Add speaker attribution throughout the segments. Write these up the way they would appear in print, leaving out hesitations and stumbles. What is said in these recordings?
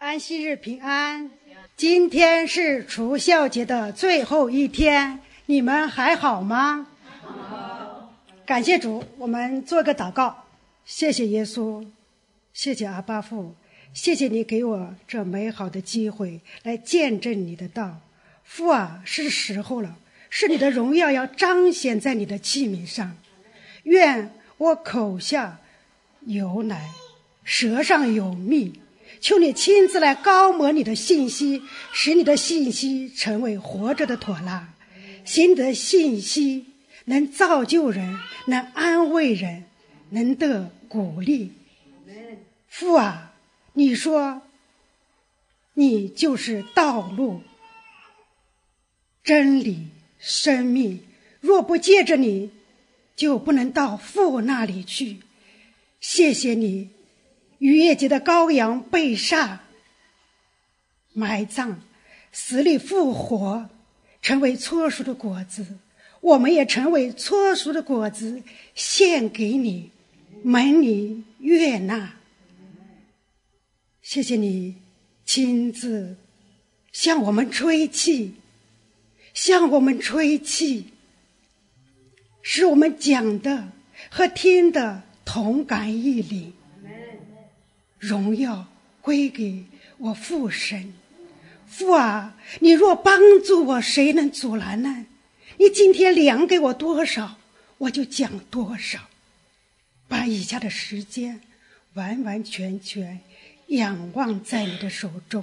Speaker 1: 安息日平安。今天是除孝节的最后一天，你们还好吗？好。感谢主，我们做个祷告。谢谢耶稣，谢谢阿爸父，谢谢你给我这美好的机会来见证你的道。父啊，是时候了，是你的荣耀要彰显在你的器皿上。愿我口下有奶，舌上有蜜，求你亲自来高摩你的信息，使你的信息成为活着的妥拉，使你的信息能造就人，能安慰人，能得鼓励。父啊，你说你就是道路、真理、生命，若不借着你，就不能到父那里去。谢谢你，逾越节的羔羊被杀、埋葬，死里复活，成为初熟的果子，我们也成为初熟的果子，献给你，蒙你悦纳。谢谢你亲自向我们吹气，向我们吹气，使我们讲的和听的同感一灵。荣耀归给我父神。父啊，你若帮助我，谁能阻拦呢？你今天量给我多少，我就讲多少。把以下的时间完完全全仰望在你的手中。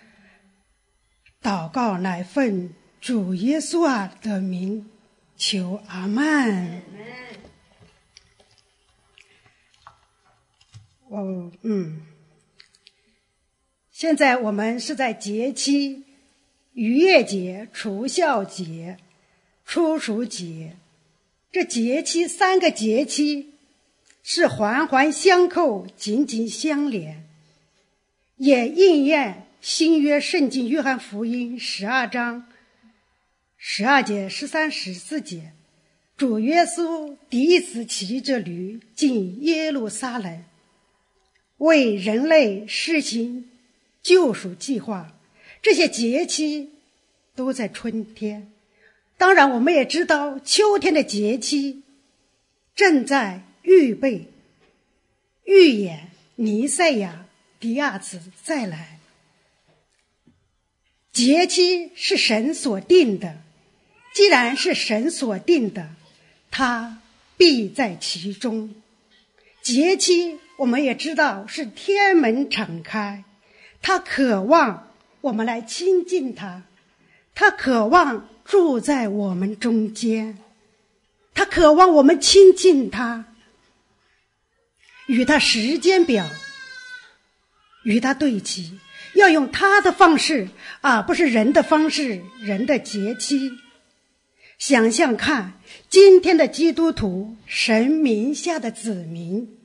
Speaker 1: 祷告乃奉主耶稣啊的名求，阿们。现在我们是在节期，逾越节、除孝节、初熟节。这节期3个节期是环环相扣，紧紧相连，也应验新约圣经约翰福音12章12节、13、14节，主耶稣第一次骑着驴进耶路撒冷，为人类施行救赎计划。这些节期都在春天，当然我们也知道秋天的节期正在预备预演弥赛亚第二次再来。节期是神所定的，既然是神所定的，他必在其中。节期我们也知道是天门敞开，他渴望我们来亲近他，他渴望住在我们中间，他渴望我们亲近他，与他时间表与他对齐，要用他的方式，而不是人的方式，人的节期。想想看，今天的基督徒，神名下的子民，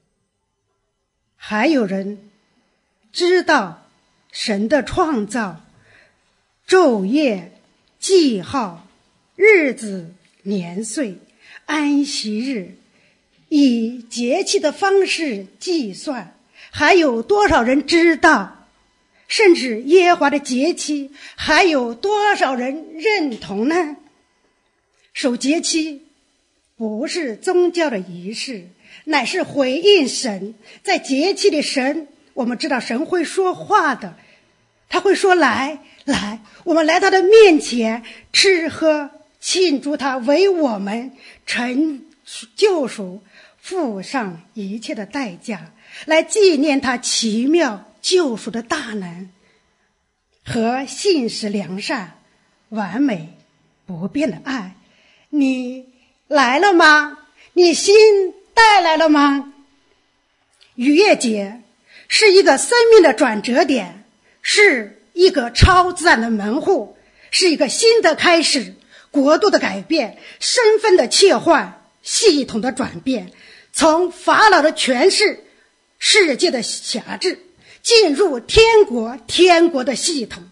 Speaker 1: 还有人知道神的创造、昼夜、记号、日子、年岁、安息日，以节气的方式计算，还有多少人知道？甚至耶和华的节期，还有多少人认同呢？守节期不是宗教的仪式，乃是回应神。在节期里，神，我们知道神会说话的，他会说来，我们来他的面前吃喝，庆祝他为我们成救赎，付上一切的代价，来纪念他奇妙救赎的大能和信实良善、完美不变的爱。你来了吗？你心带来了吗？逾越节是一个生命的转折点，是一个超自然的门户，是一个新的开始，国度的改变，身份的切换，系统的转变，从法老的权势、世界的辖制，进入天国的系统，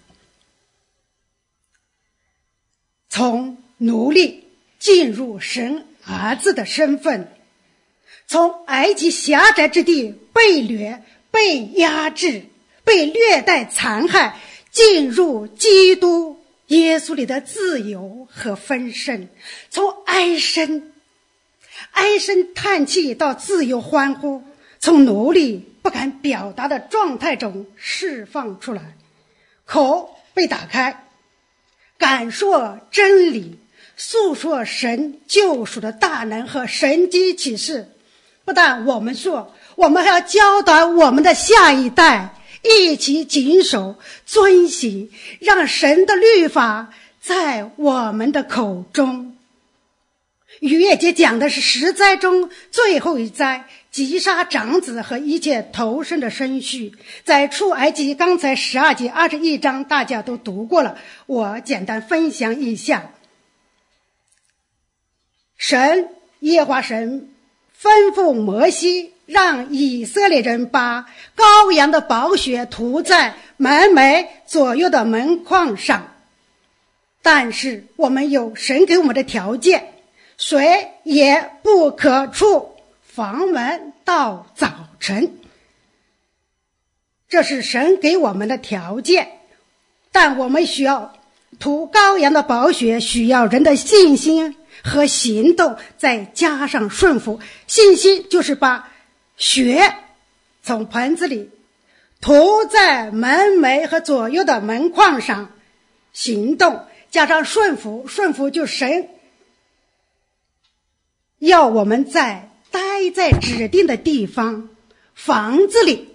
Speaker 1: 从奴隶进入神儿子的身份，从埃及狭窄之地被掠、被压制， 被虐待残害，进入基督耶稣里的自由和丰盛，从唉声叹气到自由欢呼，从奴隶不敢表达的状态中释放出来，口被打开，感说真理，诉说神救赎的大能和神迹启示。不但我们说，我们还要教导我们的下一代一起谨守遵行，让神的律法在我们的口中。逾越节讲的是10灾中最后一灾，击杀长子和一切头生的牲畜。在出埃及刚才12节21章大家都读过了，我简单分享一下。耶和华神吩咐摩西，让以色列人把羔羊的宝血涂在门楣左右的门框上。但是我们有神给我们的条件，谁也不可出房门到早晨，这是神给我们的条件。但我们需要涂羔羊的宝血，需要人的信心和行动，再加上顺服。信心就是把血从盆子里涂在门楣和左右的门框上，行动加上顺服，顺服就是神要我们待在指定的地方，房子里，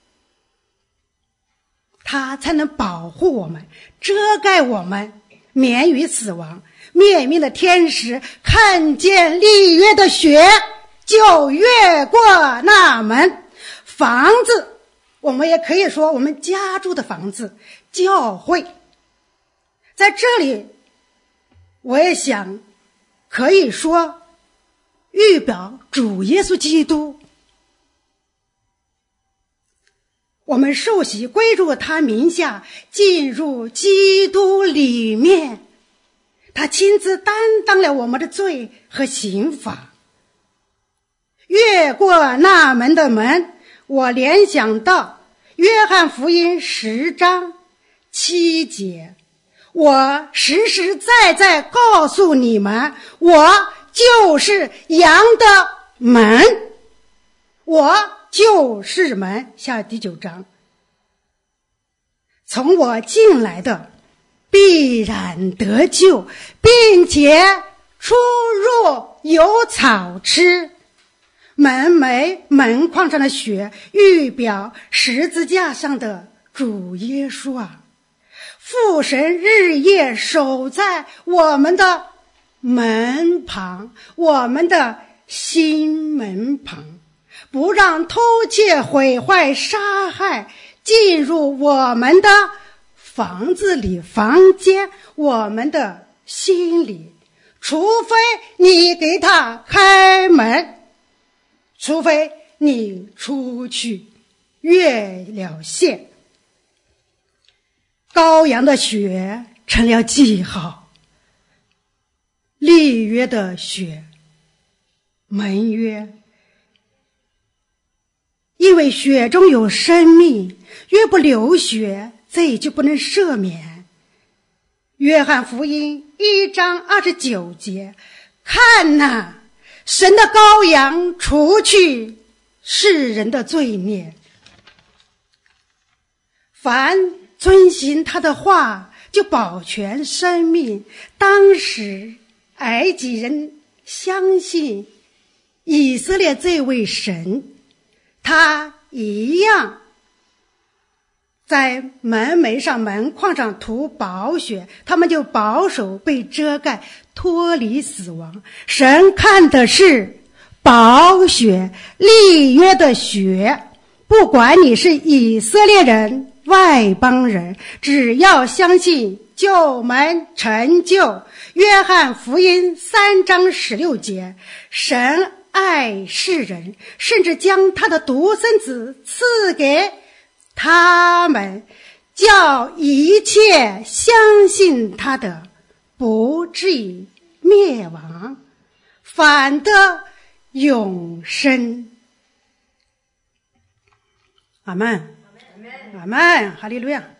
Speaker 1: 他才能保护我们，遮盖我们，免于死亡。灭命的天使看见立约的血，就越过那门。房子，我们也可以说我们家住的房子，教会。在这里我也想可以说预表主耶稣基督，我们受洗归入他名下，进入基督里面，他亲自担当了我们的罪和刑罚。越过那门的门，我联想到约翰福音10章7节，我实实在在告诉你们，我就是羊的门，我就是门。下第9章，从我进来的必然得救，并且出入有草吃。门楣门框上的血预表十字架上的主耶稣啊，父神日夜守在我们的门旁，我们的心门旁，不让偷窃毁坏杀害进入我们的房子里房间，我们的心里，除非你给他开门，除非你出去越了线。羔羊的血成了记号，立约的血，盟约。因为血中有生命，约不流血，罪就不能赦免。约翰福音1章29节，看哪，神的羔羊除去世人的罪孽，凡遵行他的话就保全生命。当时埃及人相信以色列这位神，他一样在门楣上门框上涂宝血，他们就保守被遮盖，脱离死亡。神看的是宝血，立约的血，不管你是以色列人外邦人，只要相信救门成就。约翰福音3章16节，神爱世人，甚至将他的独生子赐给他们，叫一切相信他的不至于灭亡，反得永生。阿们。 阿们，哈利路亚。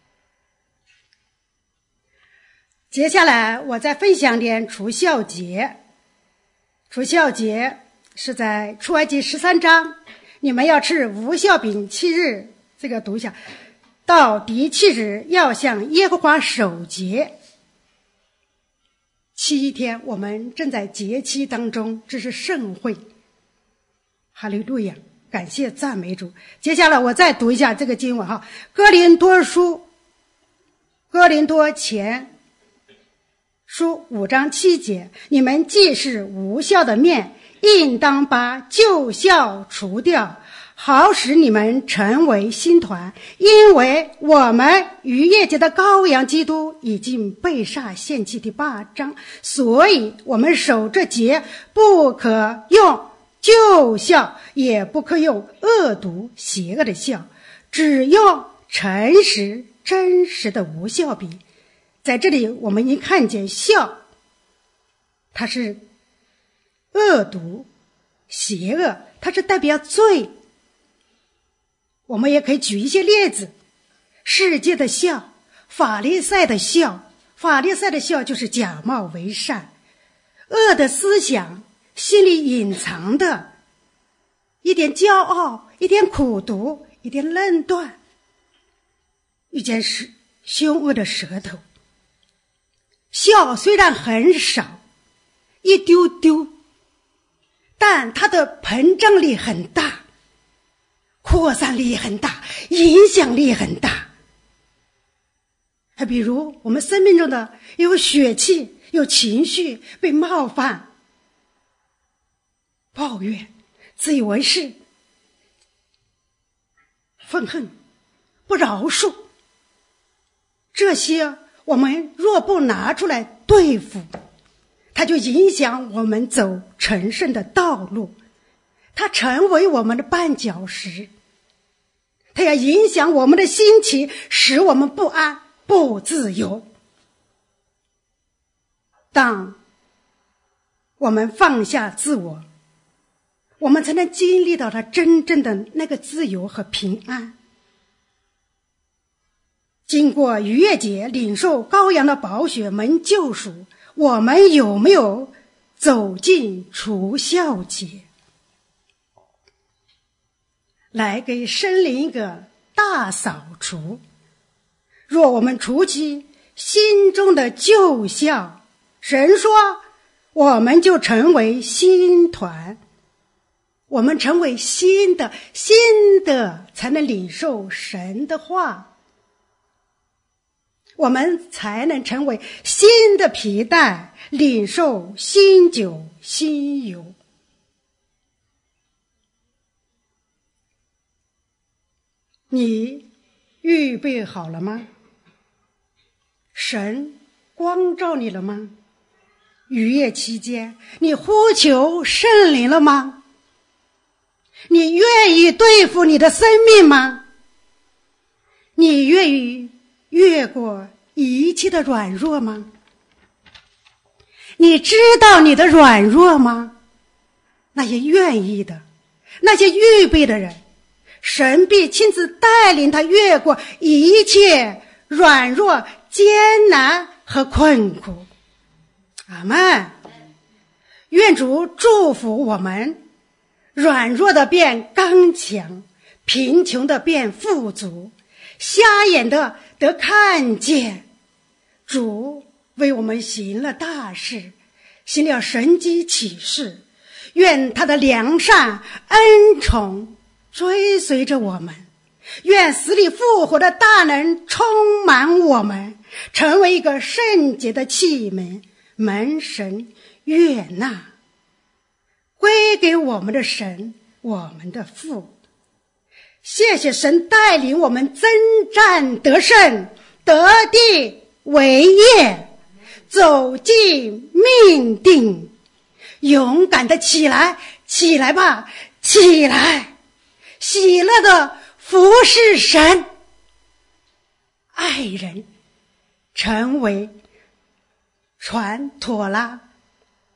Speaker 1: 接下来我再分享点除酵节。除酵节是在出埃及13章，你们要吃无酵饼7日，这个读一下，到第7日要向耶和华守节。7天，我们正在节期当中，这是盛会。哈利路亚，感谢赞美主。接下来我再读一下这个经文哈，哥林多前书5章7节，你们既是无酵的面，应当把旧酵除掉，好使你们成为新团，因为我们逾越节的羔羊基督已经被杀献祭第8章，所以我们守这节，不可用旧酵，也不可用恶毒邪恶的酵，只用诚实真实的无酵饼。在这里我们已经看见酵它是恶毒邪恶，它是代表罪。我们也可以举一些例子，世界的酵，法利赛的酵，法利赛的酵就是假冒为善，恶的思想，心里隐藏的一点骄傲，一点苦毒，一点论断，一件凶恶的舌头。酵虽然很少，一丢丢，但它的膨胀力很大，扩散力很大，影响力很大。还比如我们生命中的有血气，有情绪被冒犯，抱怨，自以为是，愤恨，不饶恕，这些我们若不拿出来对付，它就影响我们走成圣的道路，它成为我们的绊脚石，它要影响我们的心情，使我们不安不自由。当我们放下自我，我们才能经历到它真正的那个自由和平安。经过逾越节领受羔羊的宝血蒙救赎，我们有没有走进除酵节，来给生灵一个大扫除？若我们除去心中的旧酵，神说我们就成为新团，我们成为新的才能领受神的话，我们才能成为新的皮带，领受新酒新油。你预备好了吗？神光照你了吗？逾越期间你呼求圣灵了吗？你愿意对付你的生命吗？你愿意越过一切的软弱吗？你知道你的软弱吗？那些愿意的，那些预备的人，神必亲自带领他越过一切软弱、艰难和困苦。阿们。愿主祝福我们，软弱的变刚强，贫穷的变富足，瞎眼的得看见。主为我们行了大事，行了神迹启示，愿他的良善恩宠追随着我们，愿死里复活的大能充满我们，成为一个圣洁的器皿，蒙神悦纳，归给我们的神，我们的父。谢谢神带领我们征战得胜，得地为业，走进命定。勇敢的起来，起来吧，起来，喜乐的服侍神，爱人，成为传妥拉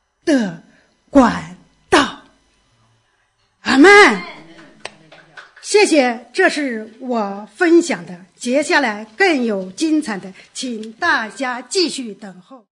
Speaker 1: 的管道。阿们。谢谢谢，这是我分享的，接下来更有精彩的，请大家继续等候。